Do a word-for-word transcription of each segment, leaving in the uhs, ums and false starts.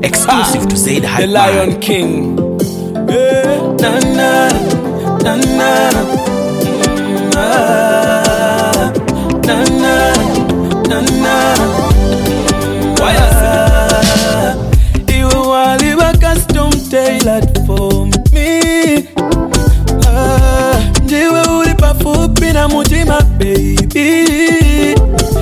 Exclusive to Zaid Hype. The Lion King. Yeah. Na na na na na na na na na. Why you wali wa custom tailored for me. Ndiwe ulipa fupi na mutima baby.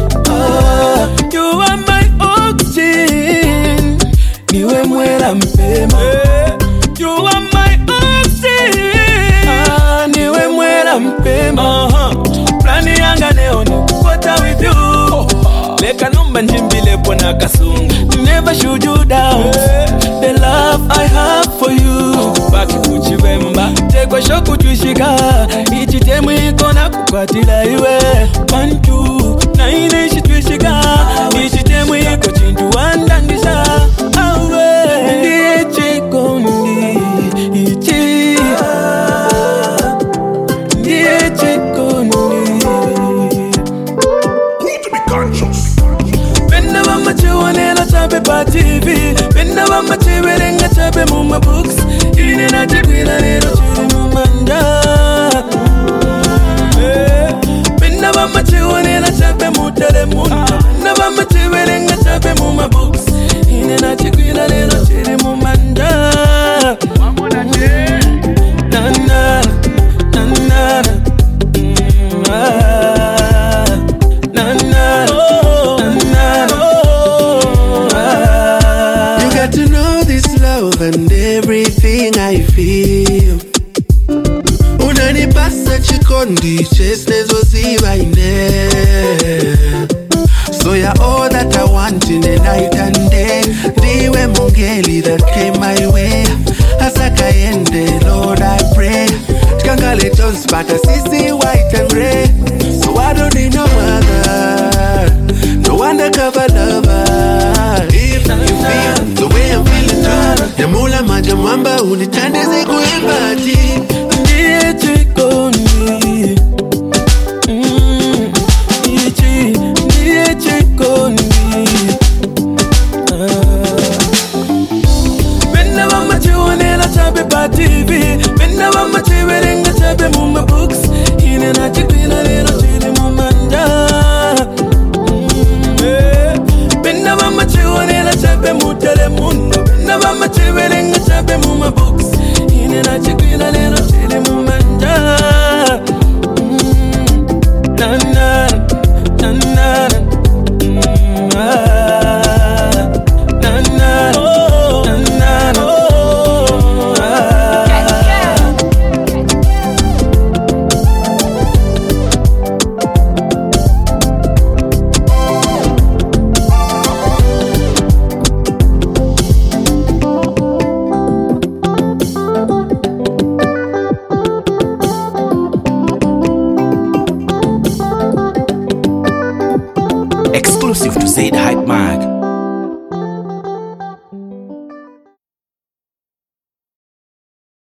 You are my oxygen. Niwe mwela mpema. You are my oxygen. Ah, niwe mwela mpema. Plani yanga neo ni kukwata with you. Leka numba njimbile pona kasungu. Never shoot you down. The love I have for you. Baki kuchivemba. Tekwa shoku tuishika. Ichi temu iko na kukwatila iwe. One, two, na inaishi tuishika. Ichi temu iko chintu wandandisha. Awe. Ndiye chiko ndi. Ichi. Ndiye chiko ndi. Benda wama chiwanela chape pa T V. Benda wama chiwerenga chape muma books. Ine na chikwila lero chiri mumanda. Benda wama chiwanela chape mutele munda. Benda wama chiwerenga chape muma books. Ine na chikwila lero chiri mumanda. Na na na na na na. You got to know this love and everything I feel. Unanipasa chikondi chesnezo ziva ine. So you're all that I want in the night and day. Ndiwe mongeli that came my way. Asaka ende, Lord I pray. Chikangale Jones Bata sisi white and grey. So I don't need no other, no undercover lover. If you feel the way I'm feeling too, Yamula maja mwamba unitandeze